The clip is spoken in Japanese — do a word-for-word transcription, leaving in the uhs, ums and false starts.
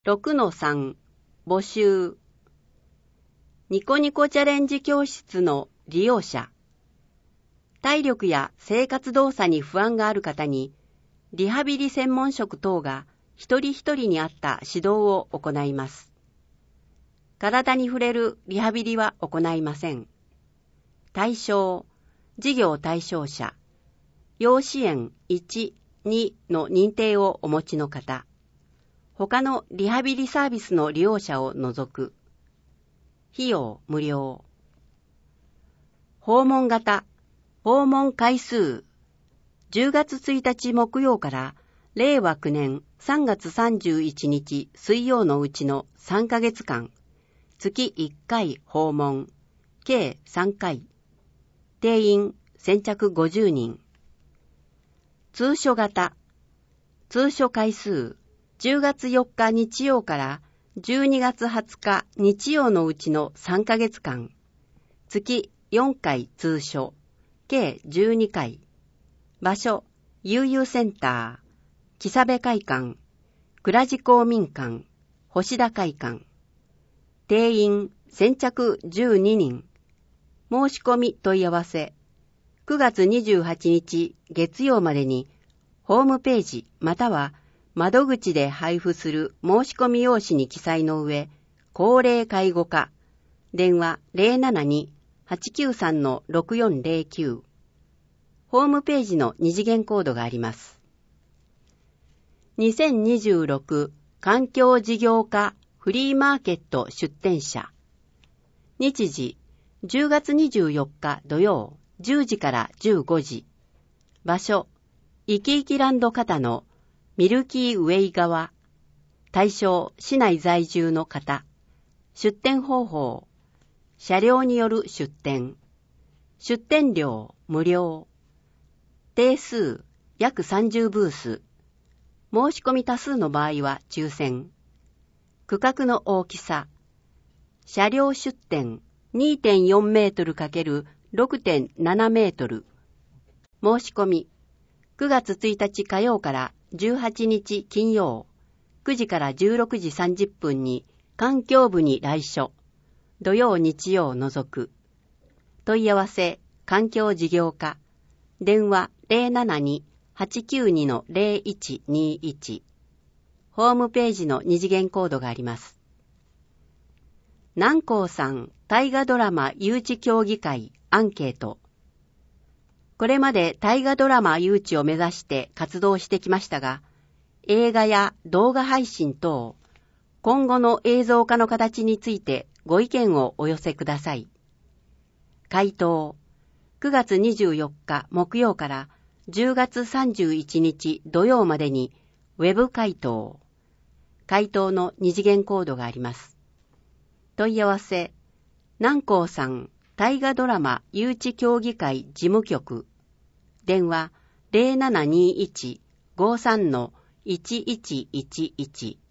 ろくのさん 募集。ニコニコチャレンジ教室の利用者。体力や生活動作に不安がある方に、リハビリ専門職等が一人一人に合った指導を行います。体に触れるリハビリは行いません。対象、事業対象者、要支援いち、にの認定をお持ちの方、他のリハビリサービスの利用者を除く。費用無料。訪問型、訪問回数。じゅうがつついたち木曜かられいわきゅうねんさんがつさんじゅういちにち水曜のうちのさんかげつかん、月いっかい訪問、計さんかい。定員先着ごじゅうにん。通所型、通所回数。じゅうがつよっか日曜からじゅうにがつはつか日曜のうちのさんかげつかん、月よんかい通所、計じゅうにかい。場所、悠々センター、木佐部会館、倉地公民館、星田会館。定員先着じゅうににん。申し込み問い合わせ。くがつにじゅうはちにち月曜までに、ホームページまたは窓口で配布する申し込み用紙に記載の上、高齢介護課、電話 ゼロななに はちきゅうさん ろくよんゼロきゅう。ホームページの二次元コードがあります。にせんにじゅうろく環境事業課フリーマーケット出展者。日時、じゅうがつにじゅうよっか土曜、じゅうじからじゅうごじ。場所、いきいきランド方のミルキーウェイ側。対象、市内在住の方。出展方法、車両による出展。出展料、無料。定数、約さんじゅうブース。申し込み多数の場合は抽選。区画の大きさ。車両出展 にてんよんメートル×ろくてんななメートル。申し込み。くがつついたち火曜からじゅうはちにち金曜、くじからじゅうろくじさんじゅっぷんに環境部に来所。土曜日曜除く。問い合わせ、環境事業課。電話 ゼロななに はちきゅうに ゼロいちにいち。ホームページの二次元コードがあります。南光さん大河ドラマ誘致協議会アンケート。これまで大河ドラマ誘致を目指して活動してきましたが、映画や動画配信等、今後の映像化の形についてご意見をお寄せください。回答、くがつにじゅうよっか木曜からじゅうがつさんじゅういちにち土曜までにウェブ回答。回答の二次元コードがあります。問い合わせ、南光さん大河ドラマ誘致協議会事務局。電話 ゼロななにいち ごさん いちいちいちいち。